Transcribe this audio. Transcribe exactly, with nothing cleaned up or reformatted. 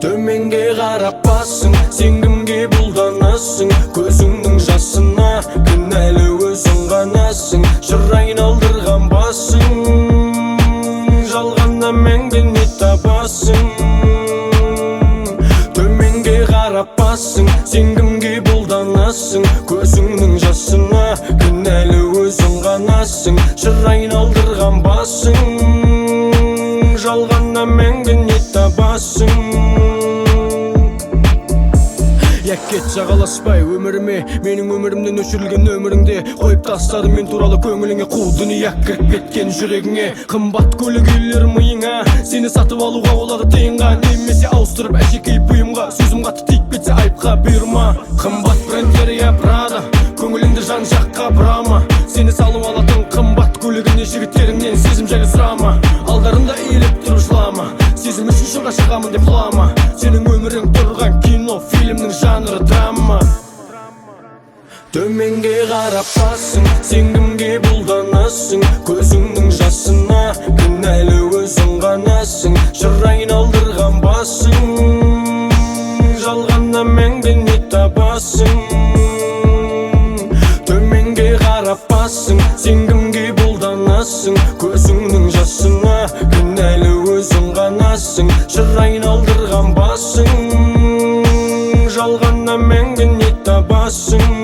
Төменге қарап басың, сен кімге бұлданасың? Көзіңнің жасына кінәлі өзің ғанасың. Жыр айналдырған басың, жалғанда мәңгі не табасың? Төменге қарап басың, сен кімге бұлданасың? Көзіңнің жасына кінәлі өзің ғанасың. Жыр айналдырған басың, жалғанда мәңгі не табасың? Кет жағаласпай өміріме, менің өмірімнен өшірілген өміріңде қойып тастадым мен туралы көңіліңе. Қу дүния кіріп кеткен жүрегіңе. Қымбат көлік үйлер миыңа, сені сатып алуға болады тиынға. Немесе ауыстырып әшекей бұйымға, сөзім қатты тиіп кетсе айыпқа бұйырма. Қымбат брендтер я Прада, көңіліңді жан жаққа бұрама. Сені салып алатын қымбат көлігіне жігіттеріңнен сезім жайлы сұрама. Алдарында иіліп тұрып жылама, сезім үшін жолға шығамын деп құлама. Сенің өмірің тұрған кино, фильмнің жанры драма. Төменге қарап басың, сен кімге бұлданасың? Көзіңнің жасына кінәлі өзің ғанасың. Жыр айналдырған басың, жалғанда мәңгі не табасың? Төменге қарап басың, сен кімге бұлданасың? Көзіңнің жасына кінәлі өзің ғанасың. Жыр айналдырған басың, жалғанда мәңгі не табасың?